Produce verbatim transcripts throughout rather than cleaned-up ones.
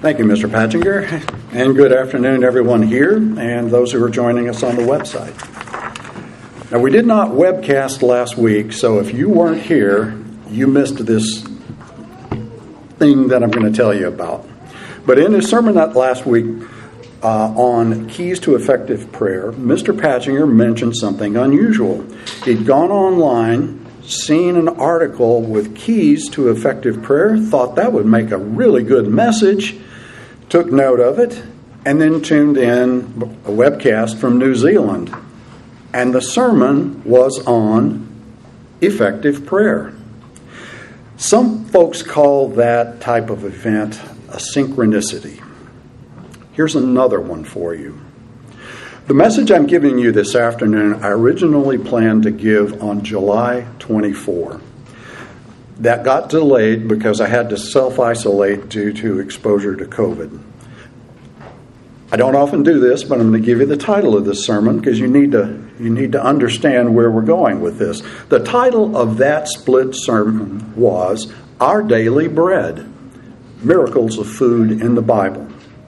Thank you, Mister Patchinger, and good afternoon, everyone here and those who are joining us on the website. Now, we did not webcast last week, so if you weren't here, you missed this thing that I'm going to tell you about. But in his sermon that last week uh, on keys to effective prayer, Mister Patchinger mentioned something unusual. He'd gone online, seen an article with keys to effective prayer, thought that would make a really good message, took note of it, and then tuned in a webcast from New Zealand. And the sermon was on effective prayer. Some folks call that type of event a synchronicity. Here's another one for you. The message I'm giving you this afternoon, I originally planned to give on July twenty-fourth. That got delayed because I had to self-isolate due to exposure to COVID. I don't often do this, but I'm going to give you the title of this sermon because you need to you need to understand where we're going with this. The title of that split sermon was Our Daily Bread, Miracles of Food in the Bible.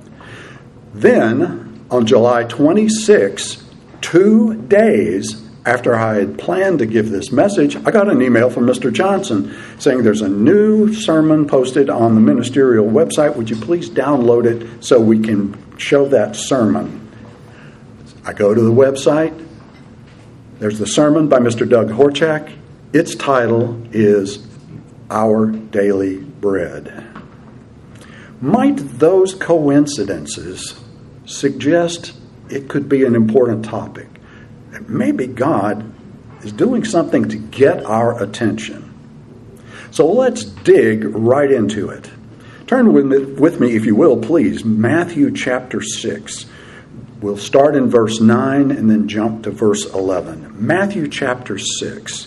Then, on July twenty-sixth, two days after I had planned to give this message, I got an email from Mister Johnson saying there's a new sermon posted on the ministerial website. Would you please download it so we can show that sermon? I go to the website. There's the sermon by Mister Doug Horchak. Its title is Our Daily Bread. Might those coincidences suggest it could be an important topic? Maybe God is doing something to get our attention. So let's dig right into it. Turn with me, with me, if you will, please, Matthew chapter six. We'll start in verse nine and then jump to verse eleven. Matthew chapter six.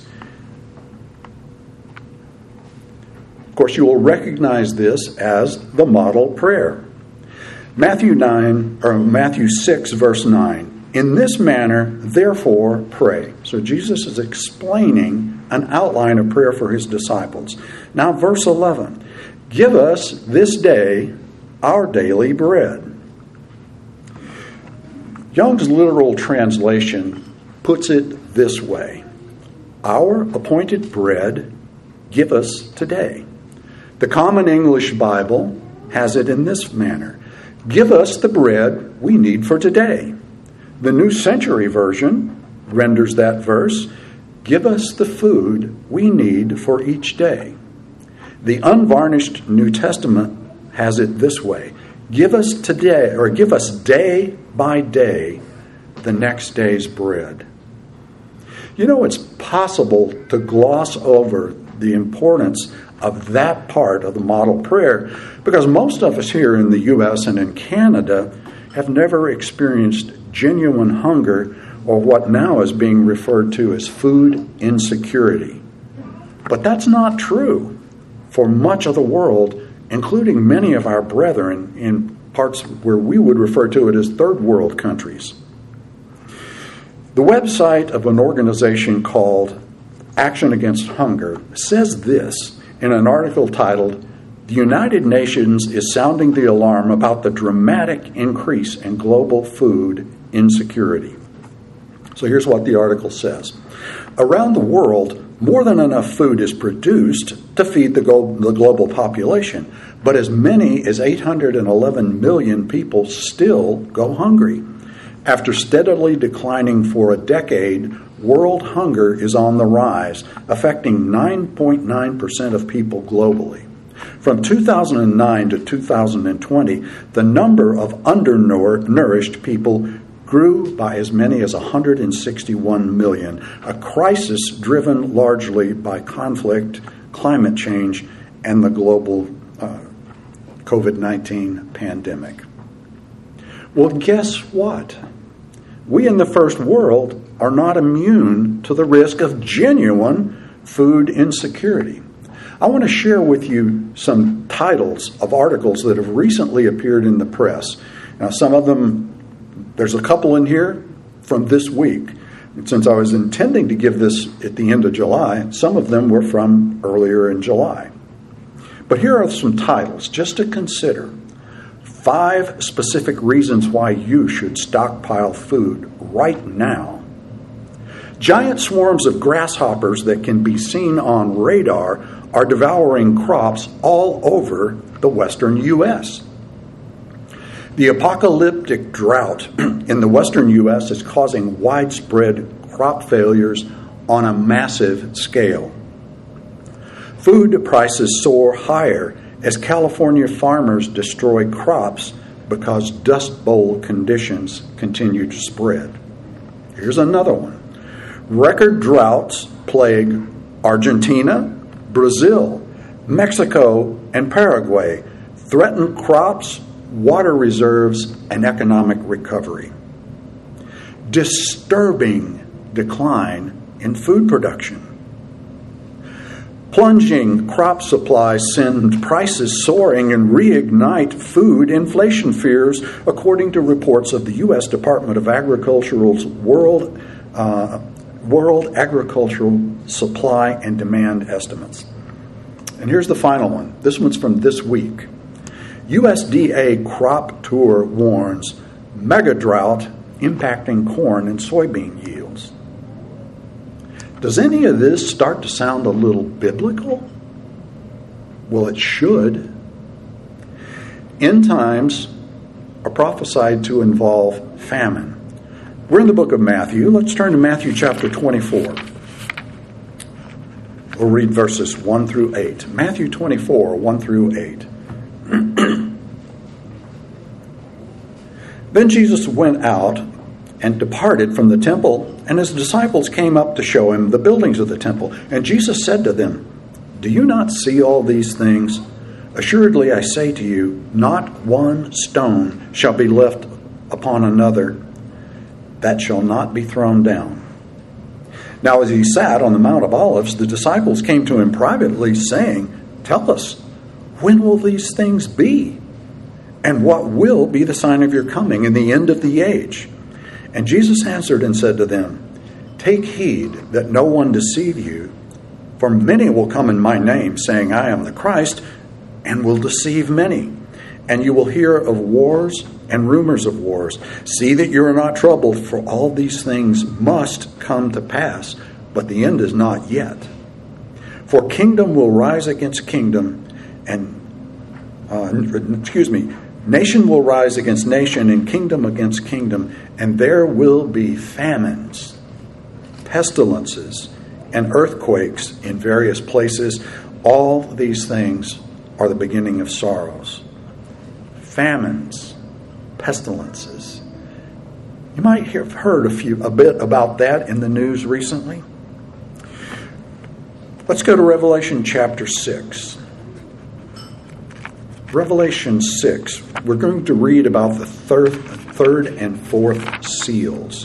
Of course, you will recognize this as the model prayer. Matthew nine or Matthew six, verse nine. In this manner, therefore, pray. So Jesus is explaining an outline of prayer for his disciples. Now, verse eleven. Give us this day our daily bread. Young's literal translation puts it this way. Our appointed bread, give us today. The Common English Bible has it in this manner. Give us the bread we need for today. The New Century Version renders that verse, give us the food we need for each day. The unvarnished New Testament has it this way, give us today, or give us day by day the next day's bread. You know, it's possible to gloss over the importance of that part of the model prayer because most of us here in the U S and in Canada have never experienced genuine hunger or what now is being referred to as food insecurity. But that's not true for much of the world, including many of our brethren in parts where we would refer to it as third world countries. The website of an organization called Action Against Hunger says this in an article titled, The United Nations is sounding the alarm about the dramatic increase in global food insecurity. So here's what the article says. Around the world, more than enough food is produced to feed the, go- the global population, but as many as eight hundred eleven million people still go hungry. After steadily declining for a decade, world hunger is on the rise, affecting nine point nine percent of people globally. From two thousand nine to two thousand twenty, the number of undernourished people grew by as many as one hundred sixty-one million, a crisis driven largely by conflict, climate change, and the global uh, covid nineteen pandemic. Well, guess what? We in the first world are not immune to the risk of genuine food insecurity. I want to share with you some titles of articles that have recently appeared in the press. Now, some of them, there's a couple in here from this week. And since I was intending to give this at the end of July, some of them were from earlier in July. But here are some titles just to consider. Five specific reasons why you should stockpile food right now. Giant swarms of grasshoppers that can be seen on radar are devouring crops all over the western U S. The apocalyptic drought in the western U S is causing widespread crop failures on a massive scale. Food prices soar higher as California farmers destroy crops because Dust Bowl conditions continue to spread. Here's another one. Record droughts plague Argentina, Brazil, Mexico, and Paraguay, threaten crops, water reserves, and economic recovery. Disturbing decline in food production. Plunging crop supplies send prices soaring and reignite food inflation fears, according to reports of the U S Department of Agriculture's World uh, World Agricultural Supply and Demand Estimates. And here's the final one. This one's from this week. U S D A Crop Tour warns mega drought impacting corn and soybean yields. Does any of this start to sound a little biblical? Well, it should. End times are prophesied to involve famine. We're in the book of Matthew. Let's turn to Matthew chapter twenty-four. We'll read verses one through eight. Matthew twenty-four, one through eight. Then Jesus went out and departed from the temple, and his disciples came up to show him the buildings of the temple. And Jesus said to them, "Do you not see all these things? Assuredly I say to you, not one stone shall be left upon another that shall not be thrown down." Now as he sat on the Mount of Olives, the disciples came to him privately, saying, "Tell us, when will these things be? And what will be the sign of your coming and the end of the age?" And Jesus answered and said to them, "Take heed that no one deceive you, for many will come in my name, saying, 'I am the Christ,' and will deceive many. And you will hear of wars and rumors of wars. See that you are not troubled, for all these things must come to pass, but the end is not yet. For kingdom will rise against kingdom, and uh, excuse me, nation will rise against nation, and kingdom against kingdom, and there will be famines, pestilences, and earthquakes in various places. All these things are the beginning of sorrows." Famines, pestilences. You might have heard a few a bit about that in the news recently. Let's go to Revelation chapter six. Revelation six. We're going to read about the third, third and fourth seals.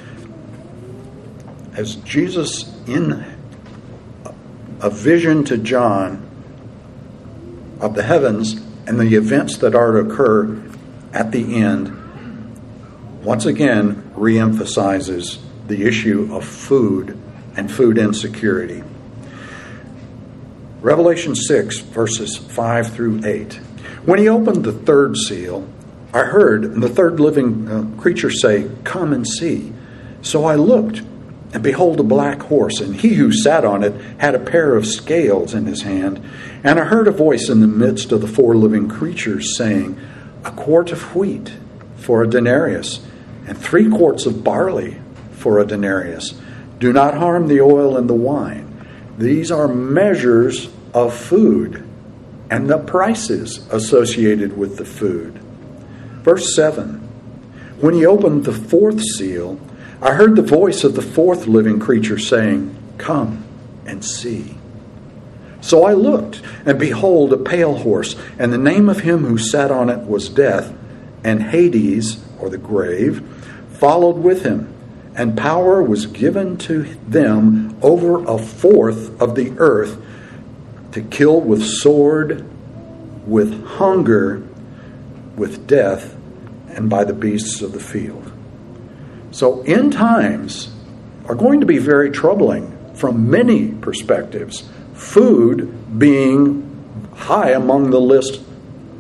As Jesus, in a vision to John of the heavens and the events that are to occur at the end, once again reemphasizes the issue of food and food insecurity. Revelation six, verses five through eight. When he opened the third seal, I heard the third living uh, creature say, "Come and see." So I looked, and behold, a black horse, and he who sat on it had a pair of scales in his hand. And I heard a voice in the midst of the four living creatures saying, "A quart of wheat for a denarius, and three quarts of barley for a denarius. Do not harm the oil and the wine. These are measures of food, and the prices associated with the food." Verse seven. When he opened the fourth seal, I heard the voice of the fourth living creature saying, "Come and see." So I looked, and behold, a pale horse, and the name of him who sat on it was Death, and Hades, or the grave, followed with him, and power was given to them over a fourth of the earth to kill with sword, with hunger, with death, and by the beasts of the field. So end times are going to be very troubling from many perspectives. Food being high among the list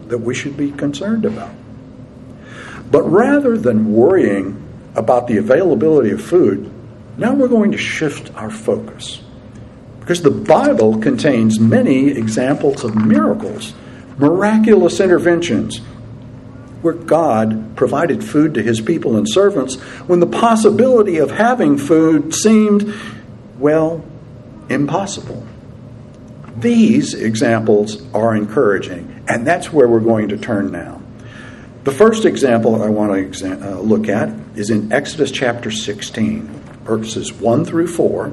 that we should be concerned about. But rather than worrying about the availability of food, now we're going to shift our focus. Because the Bible contains many examples of miracles, miraculous interventions, where God provided food to his people and servants when the possibility of having food seemed, well, impossible. These examples are encouraging, and that's where we're going to turn now. The first example I want to exa- uh, look at is in Exodus chapter sixteen, verses one through four.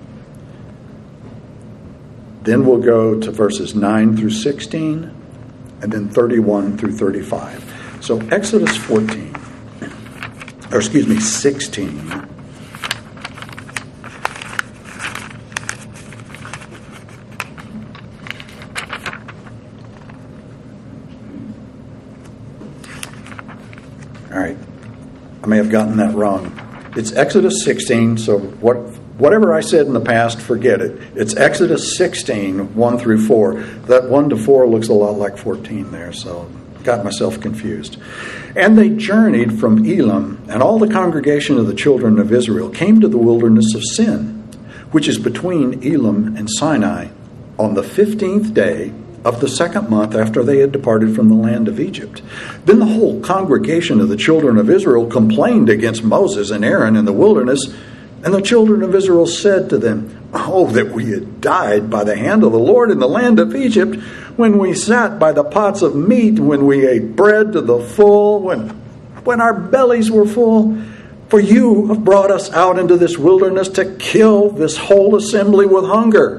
Then we'll go to verses nine through sixteen, and then thirty-one through thirty-five. So Exodus fourteen, or excuse me, sixteen. All right, I may have gotten that wrong. It's Exodus sixteen, so what, whatever I said in the past, forget it. It's Exodus sixteen, one through four. That one to four looks a lot like fourteen there, so got myself confused. And they journeyed from Elim, and all the congregation of the children of Israel came to the wilderness of Sin, which is between Elim and Sinai, on the fifteenth day of the second month after they had departed from the land of Egypt. Then the whole congregation of the children of Israel complained against Moses and Aaron in the wilderness, and the children of Israel said to them, "Oh, that we had died by the hand of the Lord in the land of Egypt, when we sat by the pots of meat, when we ate bread to the full, when, when our bellies were full. For you have brought us out into this wilderness to kill this whole assembly with hunger."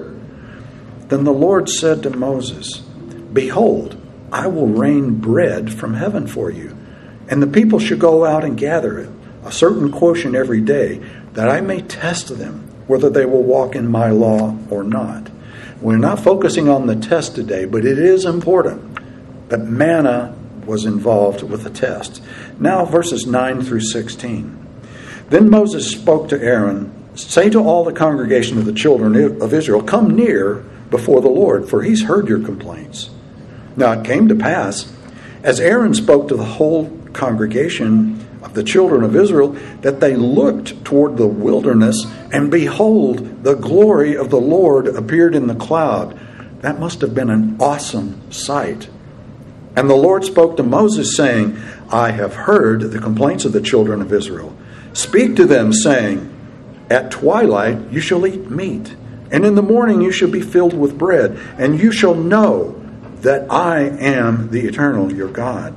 Then the Lord said to Moses, "Behold, I will rain bread from heaven for you, and the people should go out and gather it, a certain quotient every day, that I may test them, whether they will walk in my law or not." We're not focusing on the test today, but it is important that manna was involved with the test. Now verses nine through sixteen. Then Moses spoke to Aaron, "Say to all the congregation of the children of Israel, come near before the Lord, for he's heard your complaints." Now it came to pass, as Aaron spoke to the whole congregation of the children of Israel, that they looked toward the wilderness, and behold, the glory of the Lord appeared in the cloud. That must have been an awesome sight. And the Lord spoke to Moses, saying, "I have heard the complaints of the children of Israel. Speak to them, saying, at twilight you shall eat meat, and in the morning you shall be filled with bread, and you shall know that I am the Eternal, your God."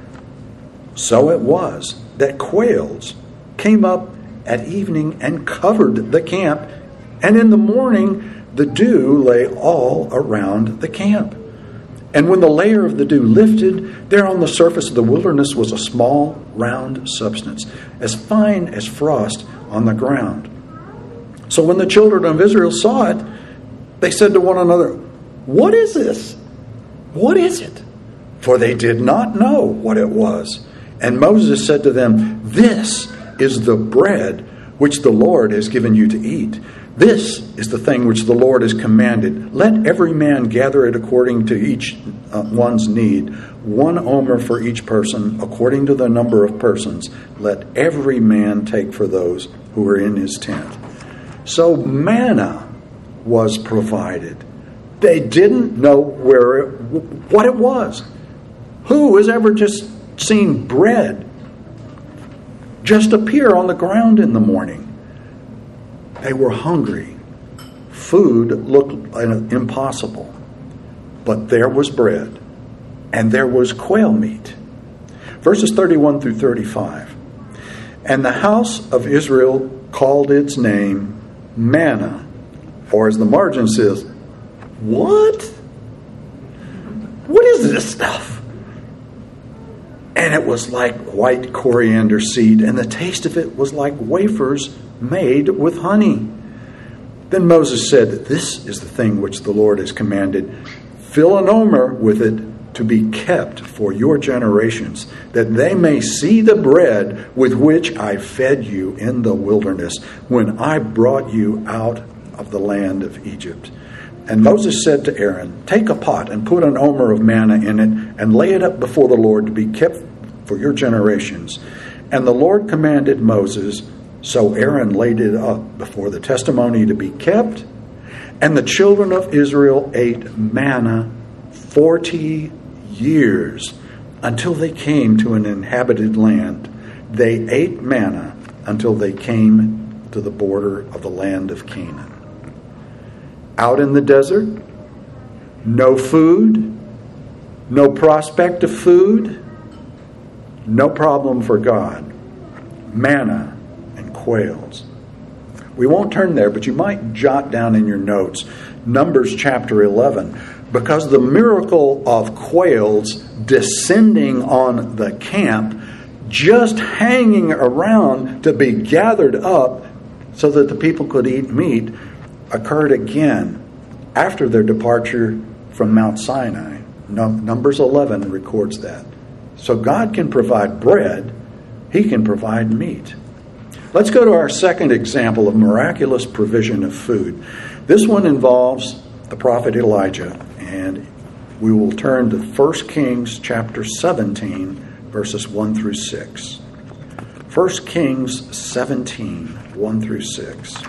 So it was that quails came up at evening and covered the camp, and in the morning the dew lay all around the camp. And when the layer of the dew lifted, there on the surface of the wilderness was a small, round substance, as fine as frost on the ground. So when the children of Israel saw it, they said to one another, "What is this? What is it?" For they did not know what it was. And Moses said to them, "This is the bread which the Lord has given you to eat. This is the thing which the Lord has commanded. Let every man gather it according to each uh, one's need, one omer for each person, according to the number of persons. Let every man take for those who are in his tent." So manna was provided. They didn't know where it, what it was. Who has ever just seen bread just appear on the ground in the morning? They were hungry. Food looked impossible. But there was bread, and there was quail meat. Verses thirty-one through thirty-five. And the house of Israel called its name manna, or as the margin says, what? What is this stuff? And it was like white coriander seed, and the taste of it was like wafers made with honey. Then Moses said, "This is the thing which the Lord has commanded. Fill an omer with it to be kept for your generations, that they may see the bread with which I fed you in the wilderness, when I brought you out of the land of Egypt." And Moses said to Aaron, take a pot and put an omer of manna in it and lay it up before the Lord to be kept for your generations. And the Lord commanded Moses, so Aaron laid it up before the testimony to be kept. And the children of Israel ate manna forty years until they came to an inhabited land. They ate manna until they came to the border of the land of Canaan. Out in the desert, no food, no prospect of food, no problem for God. Manna and quails. We won't turn there, but you might jot down in your notes Numbers chapter eleven, because the miracle of quails descending on the camp, just hanging around to be gathered up so that the people could eat meat, occurred again after their departure from Mount Sinai. Numbers eleven records that. So God can provide bread. He can provide meat. Let's go to our second example of miraculous provision of food. This one involves the prophet Elijah, and we will turn to First Kings chapter seventeen, verses one through six. First Kings seventeen, one through six.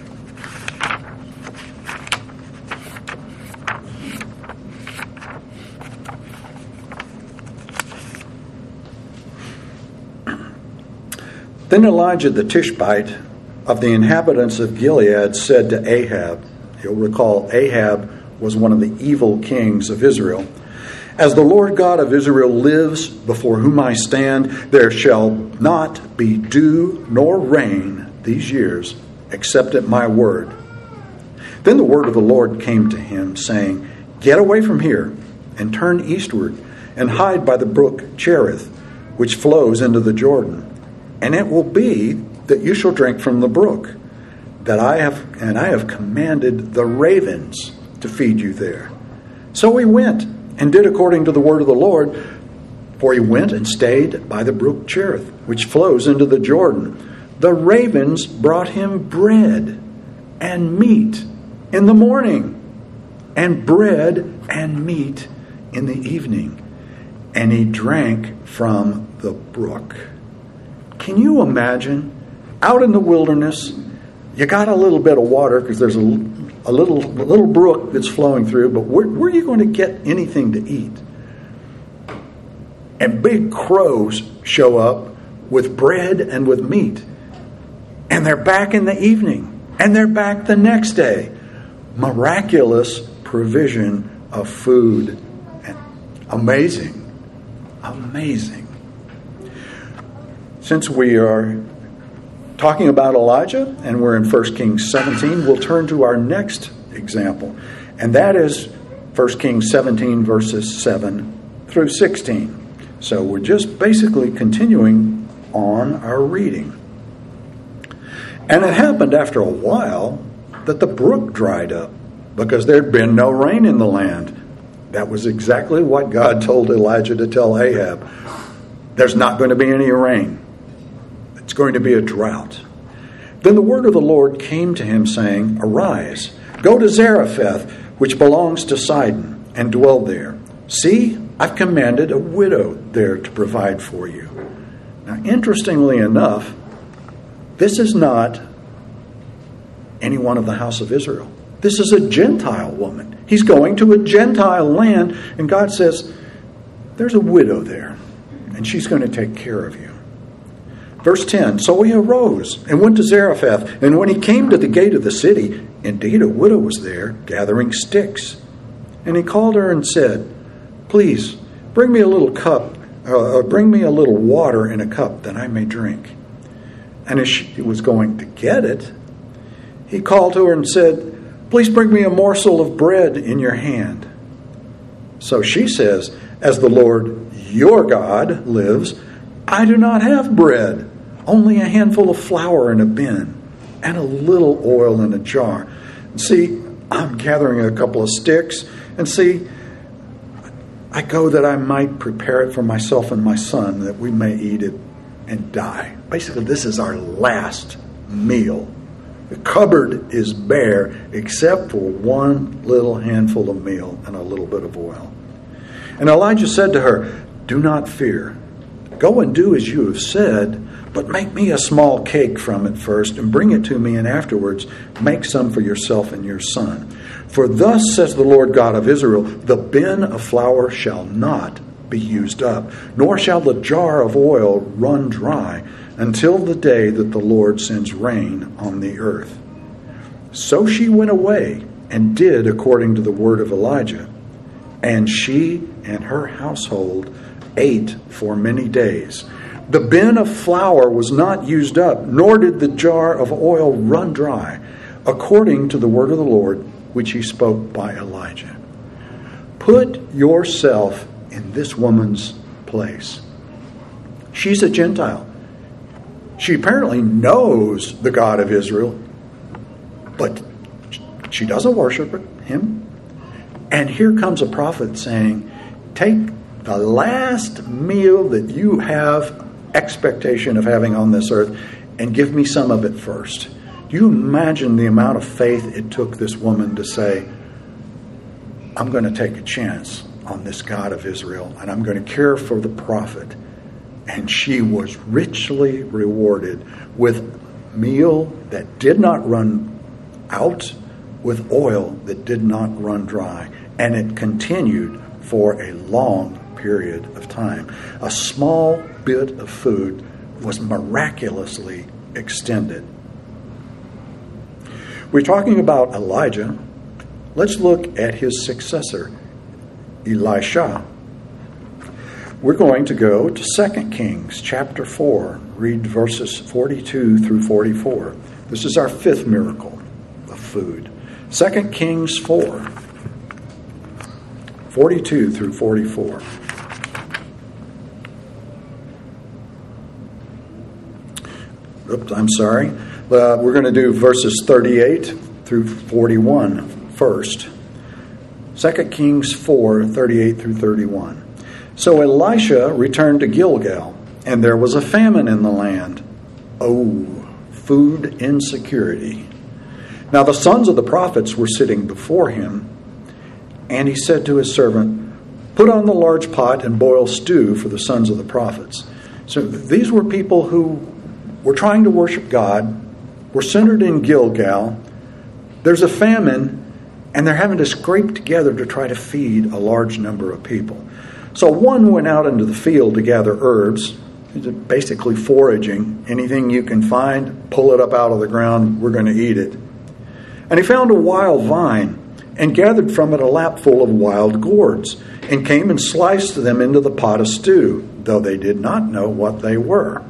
Then Elijah the Tishbite of the inhabitants of Gilead said to Ahab, you'll recall Ahab was one of the evil kings of Israel, as the Lord God of Israel lives, before whom I stand, there shall not be dew nor rain these years, except at my word. Then the word of the Lord came to him, saying, get away from here, and turn eastward, and hide by the brook Cherith, which flows into the Jordan. And it will be that you shall drink from the brook, that I have, and I have commanded the ravens to feed you there. So he went and did according to the word of the Lord, for he went and stayed by the brook Cherith, which flows into the Jordan. The ravens brought him bread and meat in the morning, and bread and meat in the evening, and he drank from the brook. Can you imagine, out in the wilderness, you got a little bit of water because there's a, a little a little brook that's flowing through, but where, where are you going to get anything to eat? And big crows show up with bread and with meat. And they're back in the evening. And they're back the next day. Miraculous provision of food. Amazing. Amazing. Since we are talking about Elijah and we're in First Kings seventeen, we'll turn to our next example. And that is First Kings seventeen, verses seven through sixteen. So we're just basically continuing on our reading. And it happened after a while that the brook dried up because there'd been no rain in the land. That was exactly what God told Elijah to tell Ahab. There's not going to be any rain. It's going to be a drought. Then the word of the Lord came to him, saying, arise, go to Zarephath, which belongs to Sidon, and dwell there. See, I've commanded a widow there to provide for you. Now, interestingly enough, this is not anyone of the house of Israel. This is a Gentile woman. He's going to a Gentile land, and God says, there's a widow there, and she's going to take care of you. Verse ten, so he arose and went to Zarephath, and when he came to the gate of the city, indeed a widow was there, gathering sticks. And he called her and said, please, bring me a little cup, uh, bring me a little water in a cup that I may drink. And as she was going to get it, he called to her and said, please bring me a morsel of bread in your hand. So she says, as the Lord your God lives, I do not have bread, only a handful of flour in a bin, and a little oil in a jar. And see, I'm gathering a couple of sticks, and see, I go that I might prepare it for myself and my son, that we may eat it and die. Basically, this is our last meal The cupboard is bare except for one little handful of meal and a little bit of oil. And Elijah said to her, "Do not fear. Go and do as you have said, but make me a small cake from it first and bring it to me, and afterwards make some for yourself and your son. For thus says the Lord God of Israel, the bin of flour shall not be used up, nor shall the jar of oil run dry until the day that the Lord sends rain on the earth." So she went away and did according to the word of Elijah. And she and her household ate for many days. The bin of flour was not used up, nor did the jar of oil run dry, according to the word of the Lord, which he spoke by Elijah. Put yourself in this woman's place. She's a Gentile. She apparently knows the God of Israel, but she doesn't worship him. And here comes a prophet saying, take the last meal that you have expectation of having on this earth and give me some of it first. Do you imagine the amount of faith it took this woman to say, I'm going to take a chance on this God of Israel and I'm going to care for the prophet? And she was richly rewarded with meal that did not run out, with oil that did not run dry. And it continued for a long period of time. A small bit of food was miraculously extended. We're talking about Elijah. Let's look at his successor, Elisha. We're going to go to Second Kings chapter four. Read verses forty-two through forty-four. This is our fifth miracle of food. Second Kings four, forty-two through forty-four. Oops, I'm sorry. Uh, we're going to do verses thirty-eight through forty-one first. Second Kings four, thirty-eight through thirty-one. So Elisha returned to Gilgal, and there was a famine in the land. Oh, food insecurity. Now the sons of the prophets were sitting before him, and he said to his servant, put on the large pot and boil stew for the sons of the prophets. So these were people who were trying to worship God, were centered in Gilgal. There's a famine, and they're having to scrape together to try to feed a large number of people. So one went out into the field to gather herbs, basically foraging. Anything you can find, pull it up out of the ground, we're going to eat it. And he found a wild vine and gathered from it a lapful of wild gourds and came and sliced them into the pot of stew, though they did not know what they were.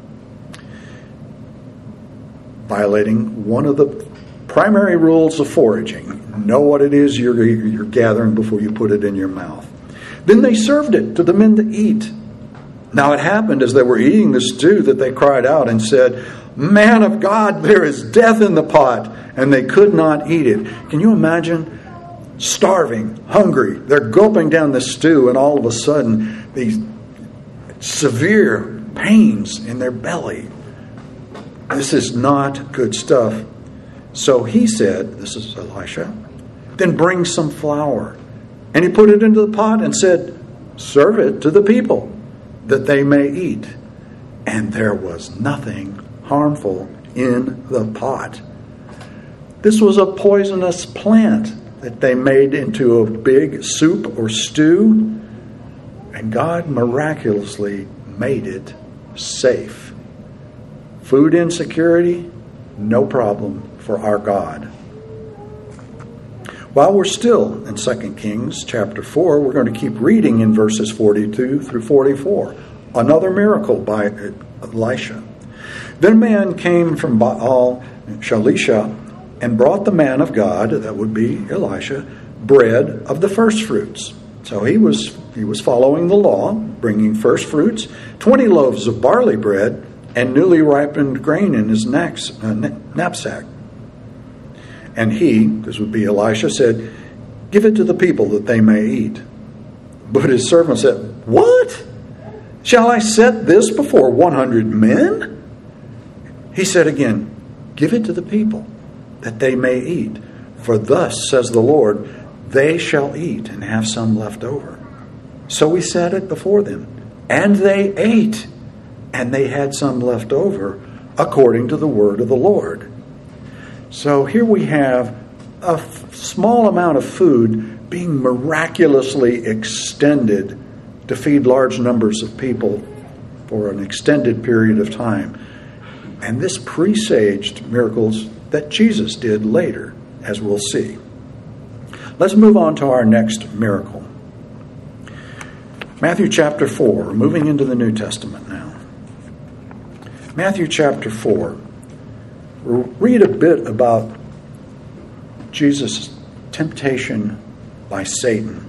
Violating one of the primary rules of foraging. Know what it is you're, you're gathering before you put it in your mouth. Then they served it to the men to eat. Now it happened as they were eating the stew that they cried out and said, Man of God, there is death in the pot. And they could not eat it. Can you imagine? Starving, hungry. They're gulping down the stew, and all of a sudden, these severe pains in their belly. This is not good stuff. So he said, this is Elisha, then bring some flour. And he put it into the pot and said, serve it to the people, that they may eat. And there was nothing harmful in the pot. This was a poisonous plant that they made into a big soup or stew, and God miraculously made it safe. Food insecurity, no problem for our God. While we're still in Second Kings chapter four, we're going to keep reading in verses forty-two through forty-four. Another miracle by Elisha. Then a man came from Baal Shalisha and brought the man of God, that would be Elisha, bread of the first fruits. So he was he was following the law, bringing first fruits, twenty loaves of barley bread, and newly ripened grain in his knapsack. And he, this would be Elisha, said, give it to the people that they may eat. But his servant said, what? Shall I set this before one hundred men? He said again, give it to the people. that they may eat. For thus says the Lord, they shall eat and have some left over. So we set it before them, and they ate, and they had some left over, according to the word of the Lord. So here we have a f- small amount of food being miraculously extended to feed large numbers of people for an extended period of time. And this presaged miracles that Jesus did later, as we'll see. Let's move on to our next miracle. Matthew chapter four, moving into the New Testament now. Matthew chapter four. We'll read a bit about Jesus' temptation by Satan.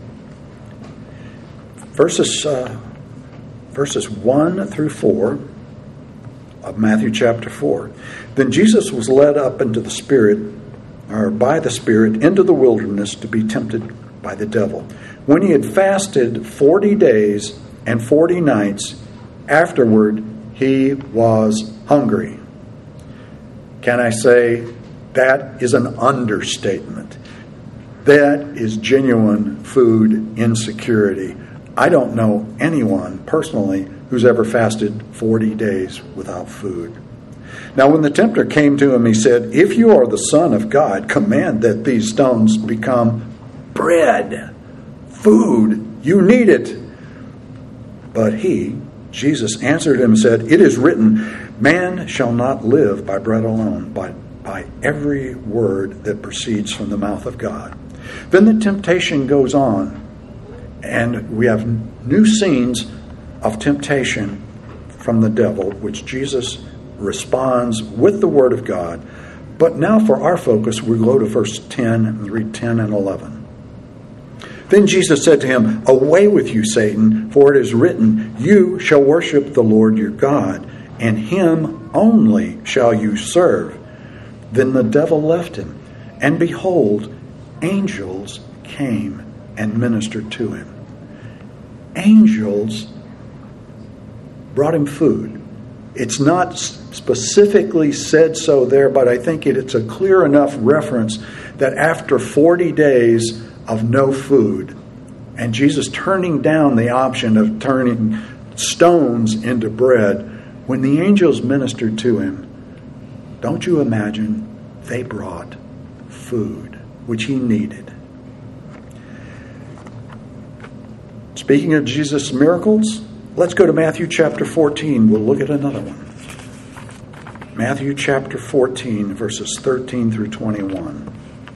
Verses, uh, verses one through four of Matthew chapter four. Then Jesus was led up into the Spirit, or by the Spirit, into the wilderness to be tempted by the devil. When he had fasted forty days and forty nights, afterward he was hungry. Can I say that is an understatement? That is genuine food insecurity. I don't know anyone personally who's ever fasted forty days without food. Now when the tempter came to him, he said, if you are the Son of God, command that these stones become bread. Food, you need it. But he, Jesus, answered him and said, it is written, man shall not live by bread alone, but by every word that proceeds from the mouth of God. Then the temptation goes on, and we have new scenes of temptation from the devil, which Jesus responds with the word of God. But now for our focus, we go to verse ten and read ten and eleven. Then Jesus said to him, away with you, Satan, for it is written, you shall worship the Lord your God, and him only shall you serve. Then the devil left him, and behold, angels came and ministered to him. Angels brought him food. It's not specifically said so there, but I think it, it's a clear enough reference that after forty days of no food, and Jesus turning down the option of turning stones into bread, when the angels ministered to him, don't you imagine they brought food, which he needed. Speaking of Jesus' miracles, let's go to Matthew chapter fourteen. We'll look at another one. Matthew chapter fourteen, verses thirteen through twenty-one.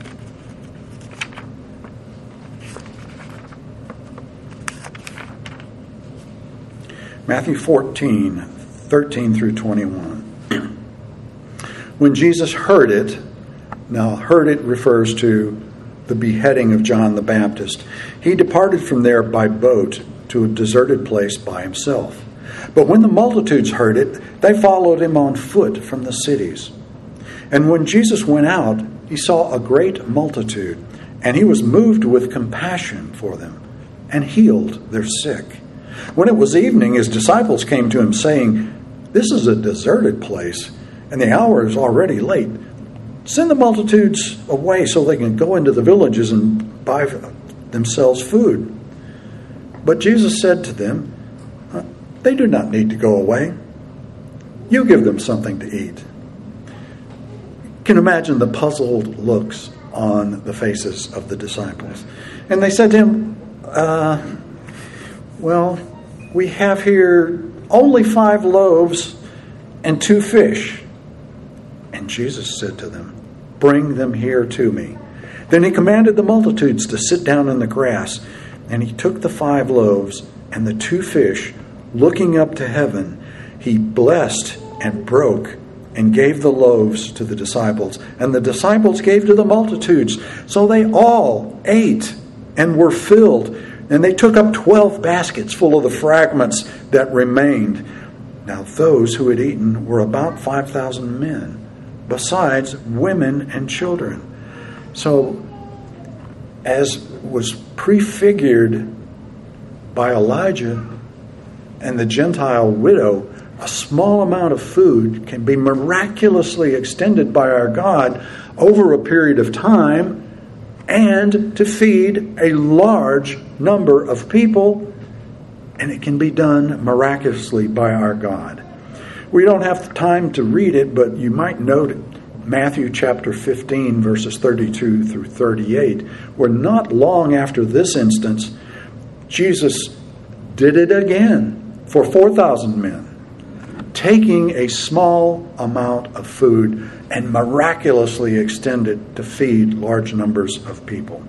Matthew fourteen, thirteen through twenty-one. When Jesus heard it, now heard it refers to the beheading of John the Baptist, he departed from there by boat to a deserted place by himself. But when the multitudes heard it, they followed him on foot from the cities. And when Jesus went out, he saw a great multitude, and he was moved with compassion for them, and healed their sick. When it was evening, his disciples came to him, saying, this is a deserted place, and the hour is already late. Send the multitudes away so they can go into the villages and buy themselves food. But Jesus said to them, they do not need to go away. You give them something to eat. You can imagine the puzzled looks on the faces of the disciples. And they said to him, uh, well, we have here only five loaves and two fish. And Jesus said to them, bring them here to me. Then he commanded the multitudes to sit down in the grass. And he took the five loaves and the two fish, looking up to heaven, he blessed and broke and gave the loaves to the disciples. And the disciples gave to the multitudes. So they all ate and were filled. And they took up twelve baskets full of the fragments that remained. Now those who had eaten were about five thousand men, besides women and children. So, as was prefigured by Elijah and the Gentile widow, a small amount of food can be miraculously extended by our God over a period of time and to feed a large number of people, and it can be done miraculously by our God. We don't have time to read it, but you might note it. Matthew chapter fifteen, verses thirty-two through thirty-eight, where not long after this instance, Jesus did it again for four thousand men, taking a small amount of food and miraculously extended to feed large numbers of people.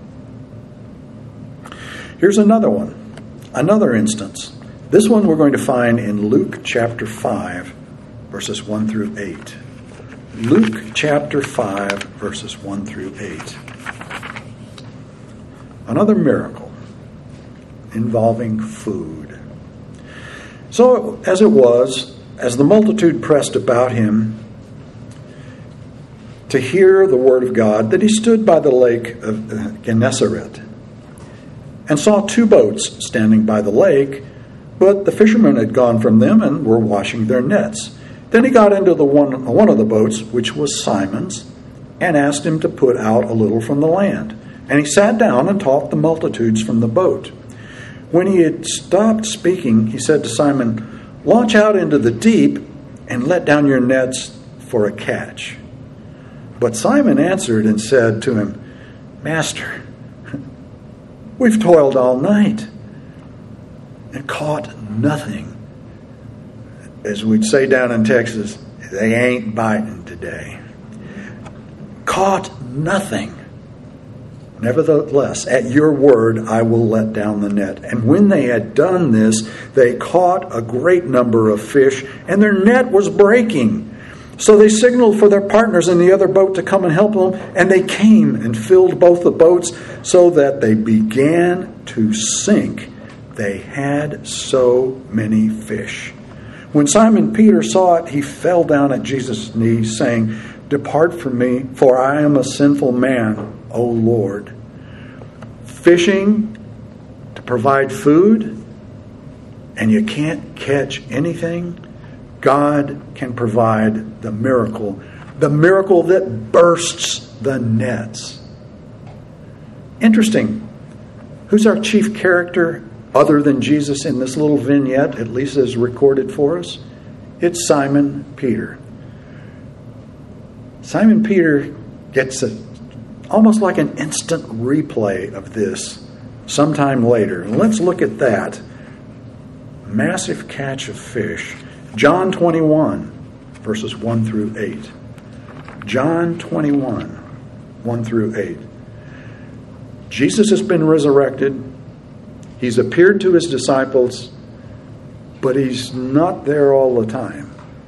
Here's another one, another instance. This one we're going to find in Luke chapter five, verses one through eight. Luke chapter five, verses one through eight. Another miracle involving food. So, as it was, as the multitude pressed about him to hear the word of God, that he stood by the lake of Gennesaret and saw two boats standing by the lake, but the fishermen had gone from them and were washing their nets. Then he got into the one, one of the boats, which was Simon's, and asked him to put out a little from the land. And he sat down and taught the multitudes from the boat. When he had stopped speaking, he said to Simon, "Launch out into the deep and let down your nets for a catch." But Simon answered and said to him, "Master, we've toiled all night and caught nothing." As we'd say down in Texas, they ain't biting today. Caught nothing. Nevertheless, at your word, I will let down the net. And when they had done this, they caught a great number of fish, and their net was breaking. So they signaled for their partners in the other boat to come and help them, and they came and filled both the boats so that they began to sink. They had so many fish. When Simon Peter saw it, he fell down at Jesus' knees, saying, "Depart from me, for I am a sinful man, O Lord." Fishing to provide food, and you can't catch anything? God can provide the miracle, the miracle that bursts the nets. Interesting. Who's our chief character other than Jesus in this little vignette, at least as recorded for us? It's Simon Peter. Simon Peter gets a, almost like an instant replay of this sometime later. And let's look at that. Massive catch of fish. John twenty-one, verses one through eight. John twenty-one, one through eight. Jesus has been resurrected. He's appeared to his disciples, but he's not there all the time.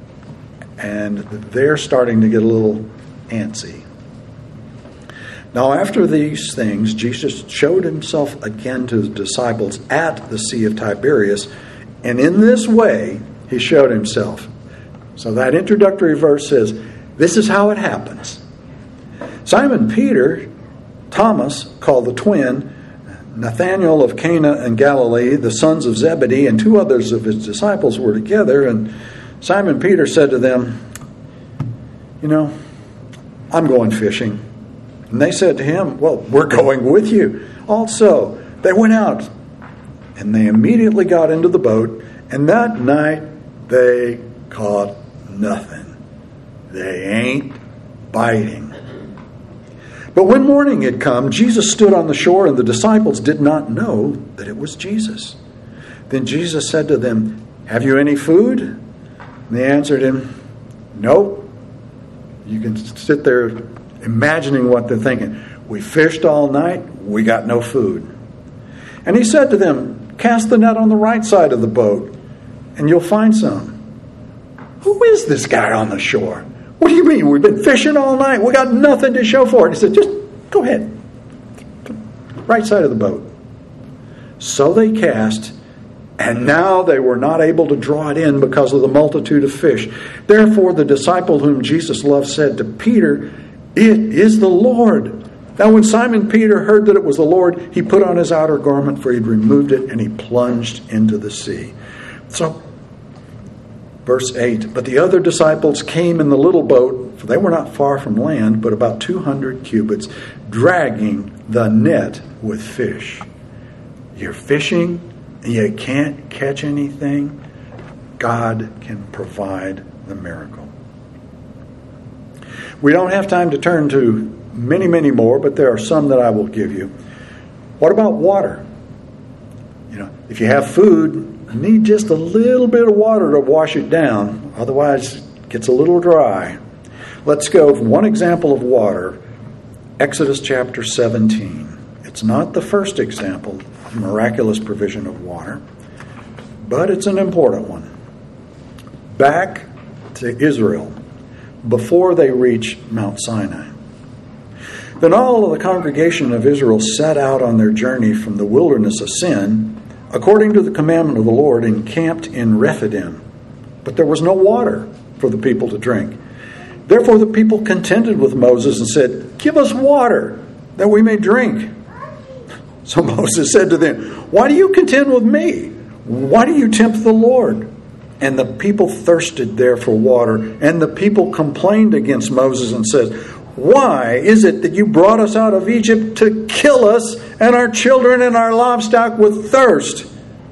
And they're starting to get a little antsy. Now, after these things, Jesus showed himself again to his disciples at the Sea of Tiberias, and in this way, he showed himself. So that introductory verse says, this is how it happens. Simon Peter, Thomas, called the twin, Nathanael of Cana in Galilee, the sons of Zebedee, and two others of his disciples were together. And Simon Peter said to them, "You know, I'm going fishing." And they said to him, "Well, we're going with you." Also, they went out, and they immediately got into the boat, and that night they caught nothing. They ain't biting. But when morning had come, Jesus stood on the shore, and the disciples did not know that it was Jesus. Then Jesus said to them, "Have you any food?" And they answered him, "Nope." You can sit there imagining what they're thinking. "We fished all night, we got no food." And he said to them, "Cast the net on the right side of the boat, and you'll find some." Who is this guy on the shore? What do you mean? We've been fishing all night. We got nothing to show for it. He said, "Just go ahead. Right side of the boat." So they cast, and now they were not able to draw it in because of the multitude of fish. Therefore the disciple whom Jesus loved said to Peter, "It is the Lord." Now when Simon Peter heard that it was the Lord, he put on his outer garment, for he'd removed it, and he plunged into the sea. So Verse eight, but the other disciples came in the little boat, for they were not far from land, but about two hundred cubits, dragging the net with fish. You're fishing, and you can't catch anything. God can provide the miracle. We don't have time to turn to many, many more, but there are some that I will give you. What about water? You know, if you have food, you need just a little bit of water to wash it down. Otherwise, it gets a little dry. Let's go with one example of water. Exodus chapter seventeen. It's not the first example of miraculous provision of water, but it's an important one. Back to Israel, before they reach Mount Sinai. Then all of the congregation of Israel set out on their journey from the wilderness of Sin, according to the commandment of the Lord, encamped in Rephidim. But there was no water for the people to drink. Therefore the people contended with Moses and said, give us water, that we may drink. So Moses said to them, why do you contend with me? Why do you tempt the Lord? And the people thirsted there for water. And the people complained against Moses and said, why is it that you brought us out of Egypt to kill us and our children and our livestock with thirst?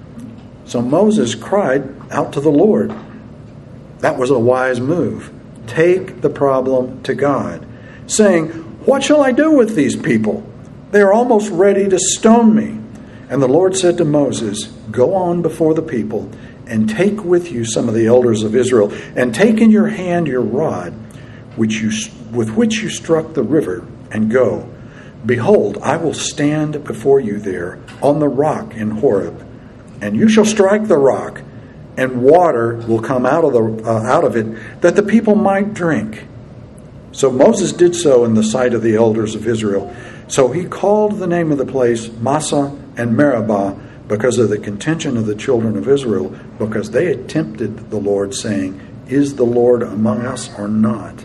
So Moses cried out to the Lord. That was a wise move. Take the problem to God, saying, what shall I do with these people? They are almost ready to stone me. And the Lord said to Moses, go on before the people and take with you some of the elders of Israel, and take in your hand your rod, which you with which you struck the river, and go. Behold, I will stand before you there on the rock in Horeb, and you shall strike the rock, and water will come out of the uh, out of it, that the people might drink. So Moses did so in the sight of the elders of Israel. So he called the name of the place Massah and Meribah, because of the contention of the children of Israel, because they had tempted the Lord, saying, is the Lord among us or not?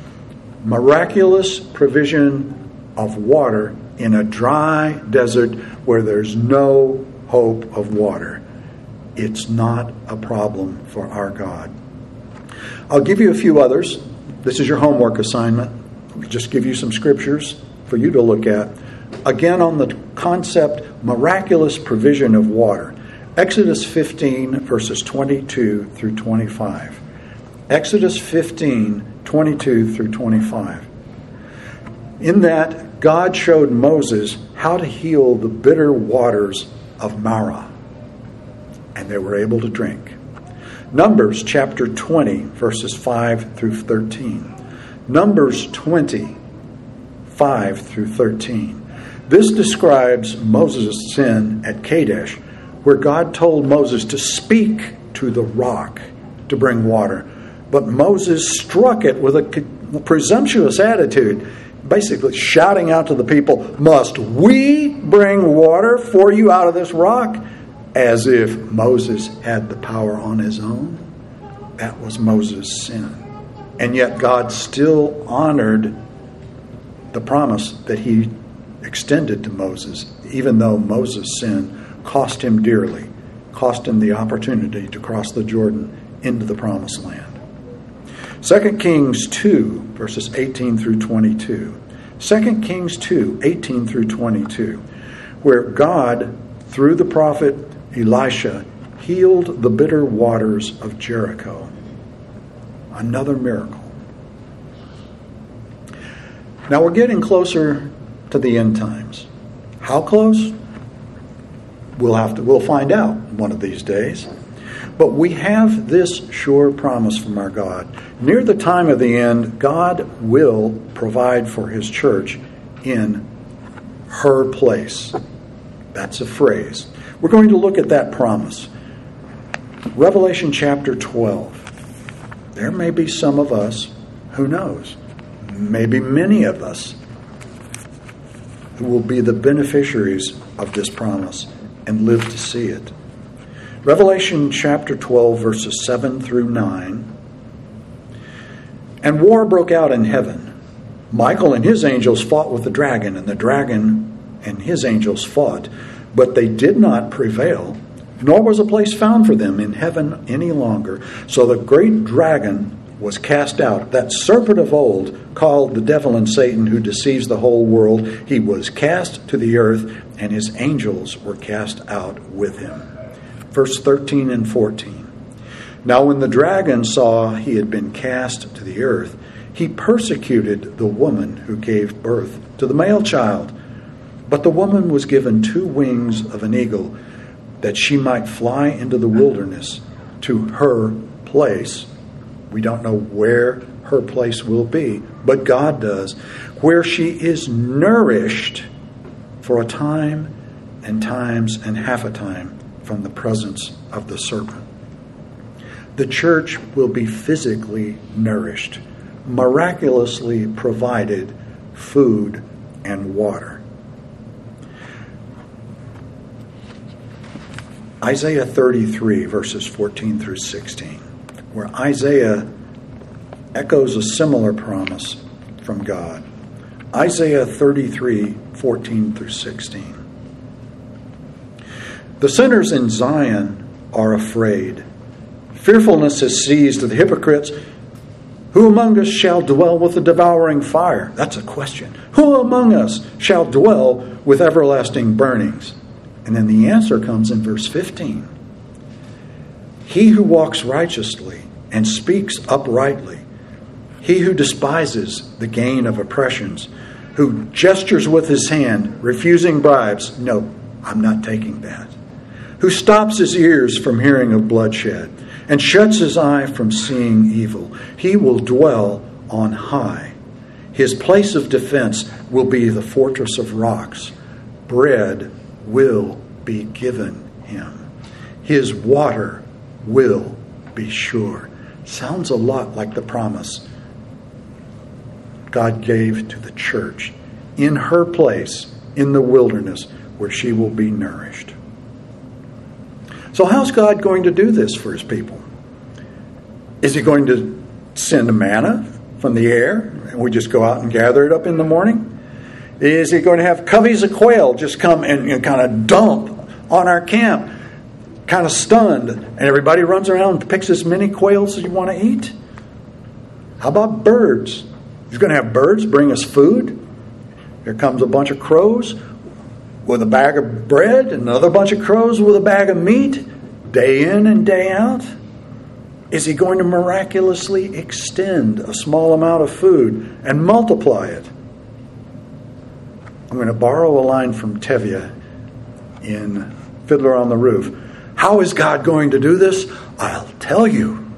Miraculous provision of water in a dry desert where there's no hope of water. It's not a problem for our God. I'll give you a few others. This is your homework assignment. I'll just give you some scriptures for you to look at. Again, on the concept, miraculous provision of water. Exodus fifteen, verses twenty-two through twenty-five. Exodus fifteen, twenty-two through twenty-five. In that, God showed Moses how to heal the bitter waters of Marah, and they were able to drink. Numbers chapter twenty, verses five through thirteen. Numbers twenty, five through thirteen. This describes Moses' sin at Kadesh, where God told Moses to speak to the rock to bring water. But Moses struck it with a presumptuous attitude, basically shouting out to the people, must we bring water for you out of this rock? As if Moses had the power on his own. That was Moses' sin. And yet God still honored the promise that he extended to Moses, even though Moses' sin cost him dearly, cost him the opportunity to cross the Jordan into the promised land. Second Kings two, verses eighteen through twenty-two. Second Kings two, eighteen through twenty-two, where God, through the prophet Elisha, healed the bitter waters of Jericho. Another miracle. Now we're getting closer to the end times. How close? We'll have to we'll find out one of these days. But we have this sure promise from our God. Near the time of the end, God will provide for his church in her place. That's a phrase. We're going to look at that promise. Revelation chapter twelve. There may be some of us, who knows, maybe many of us, who will be the beneficiaries of this promise and live to see it. Revelation chapter twelve, verses seven through nine. And war broke out in heaven. Michael and his angels fought with the dragon, and the dragon and his angels fought, but they did not prevail, nor was a place found for them in heaven any longer. So the great dragon was cast out, that serpent of old, called the devil and Satan, who deceives the whole world. He was cast to the earth, and his angels were cast out with him. Verse thirteen and fourteen. Now when the dragon saw he had been cast to the earth, he persecuted the woman who gave birth to the male child. But the woman was given two wings of an eagle, that she might fly into the wilderness to her place. We don't know where her place will be, but God does, where she is nourished for a time and times and half a time from the presence of the serpent. The church will be physically nourished, miraculously provided food and water. Isaiah thirty-three, verses fourteen through sixteen, where Isaiah echoes a similar promise from God. Isaiah thirty-three, fourteen through sixteen. The sinners in Zion are afraid. Fearfulness has seized the hypocrites. Who among us shall dwell with the devouring fire? That's a question. Who among us shall dwell with everlasting burnings? And then the answer comes in verse fifteen. He who walks righteously and speaks uprightly, he who despises the gain of oppressions, who gestures with his hand, refusing bribes, no, I'm not taking that, who stops his ears from hearing of bloodshed and shuts his eye from seeing evil, he will dwell on high. His place of defense will be the fortress of rocks. Bread will be given him. His water will be sure. Sounds a lot like the promise God gave to the church in her place in the wilderness where she will be nourished. So how's God going to do this for his people? Is he going to send manna from the air and we just go out and gather it up in the morning? Is he going to have coveys of quail just come and, and kind of dump on our camp, kind of stunned, and everybody runs around and picks as many quails as you want to eat? How about birds? He's going to have birds bring us food. Here comes a bunch of crows with a bag of bread, and another bunch of crows with a bag of meat, day in and day out. Is he going to miraculously extend a small amount of food and multiply it? I'm going to borrow a line from Tevye in Fiddler on the Roof. How is God going to do this? I'll tell you.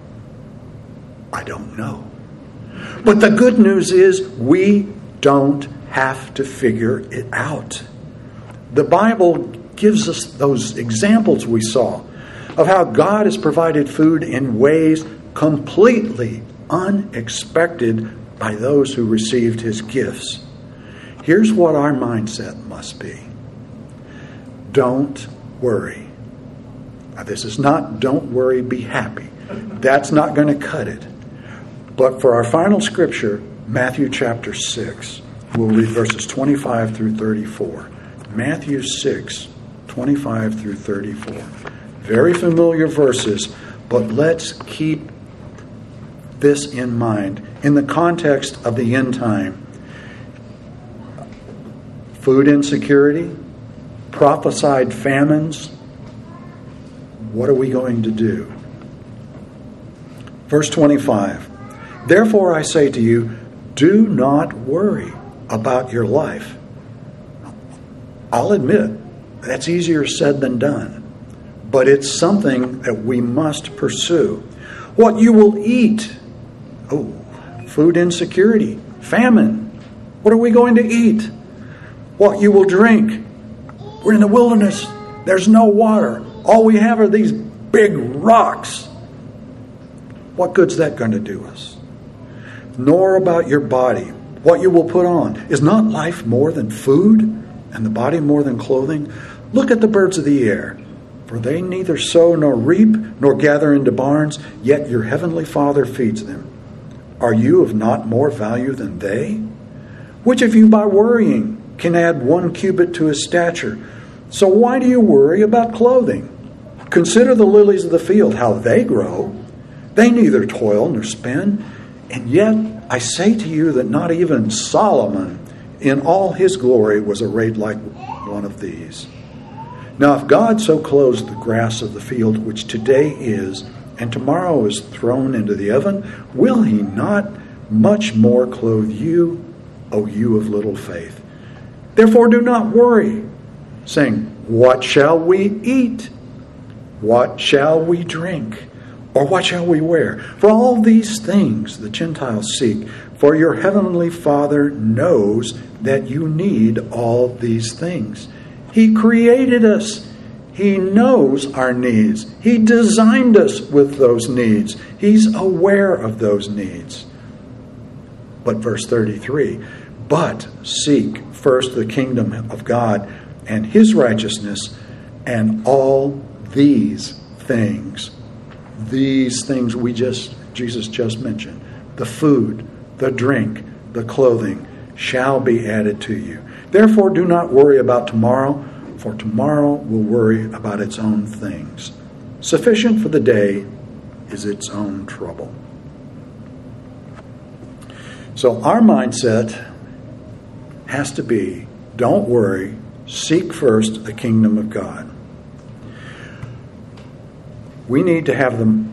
I don't know. But the good news is we don't have to figure it out. The Bible gives us those examples we saw of how God has provided food in ways completely unexpected by those who received his gifts. Here's what our mindset must be. Don't worry. Now, this is not don't worry, be happy. That's not going to cut it. But for our final scripture, Matthew chapter six, we'll read verses twenty-five through thirty-four. Matthew six, twenty-five through thirty-four. Very familiar verses, but let's keep this in mind in the context of the end time. Food insecurity, prophesied famines. What are we going to do? Verse twenty-five. Therefore I say to you, do not worry about your life. I'll admit, that's easier said than done. But it's something that we must pursue. What you will eat. Oh, food insecurity, famine. What are we going to eat? What you will drink. We're in the wilderness. There's no water. All we have are these big rocks. What good's that going to do us? Nor about your body, what you will put on. Is not life more than food, and the body more than clothing? Look at the birds of the air. For they neither sow nor reap nor gather into barns, yet your heavenly Father feeds them. Are you of not more value than they? Which of you by worrying can add one cubit to his stature? So why do you worry about clothing? Consider the lilies of the field, how they grow. They neither toil nor spin. And yet I say to you that not even Solomon in all his glory was arrayed like one of these. Now if God so clothes the grass of the field, which today is, and tomorrow is thrown into the oven, will he not much more clothe you, O you of little faith? Therefore do not worry, saying, what shall we eat? What shall we drink? Or what shall we wear? For all these things the Gentiles seek, for your heavenly Father knows that you need all these things. He created us. He knows our needs. He designed us with those needs. He's aware of those needs. But verse thirty-three, but seek first the kingdom of God and his righteousness, and all these things, these things we just, Jesus just mentioned, the food, the drink, the clothing, shall be added to you. Therefore do not worry about tomorrow, for tomorrow will worry about its own things. Sufficient for the day is its own trouble. So our mindset has to be, don't worry, seek first the kingdom of God. We need to have them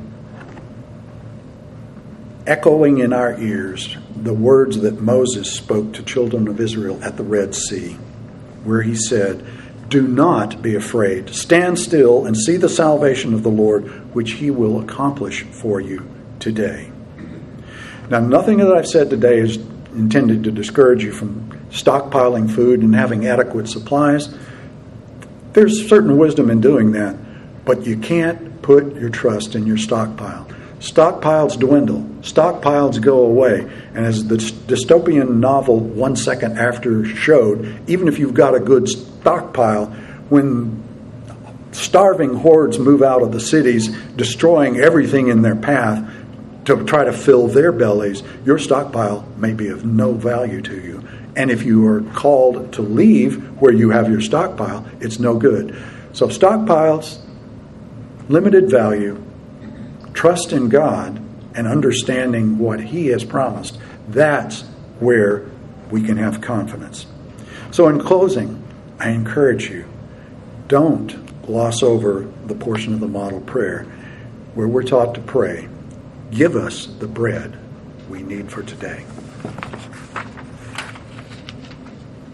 echoing in our ears the words that Moses spoke to children of Israel at the Red Sea, where he said, do not be afraid. Stand still and see the salvation of the Lord, which he will accomplish for you today. Now, nothing that I've said today is intended to discourage you from stockpiling food and having adequate supplies. There's certain wisdom in doing that, but you can't put your trust in your stockpile. Stockpiles dwindle. Stockpiles go away. And as the dystopian novel One Second After showed, even if you've got a good stockpile, when starving hordes move out of the cities, destroying everything in their path to try to fill their bellies, your stockpile may be of no value to you. And if you are called to leave where you have your stockpile, it's no good. So stockpiles, limited value, trust in God, and understanding what he has promised, that's where we can have confidence. So in closing, I encourage you, don't gloss over the portion of the model prayer where we're taught to pray, give us the bread we need for today.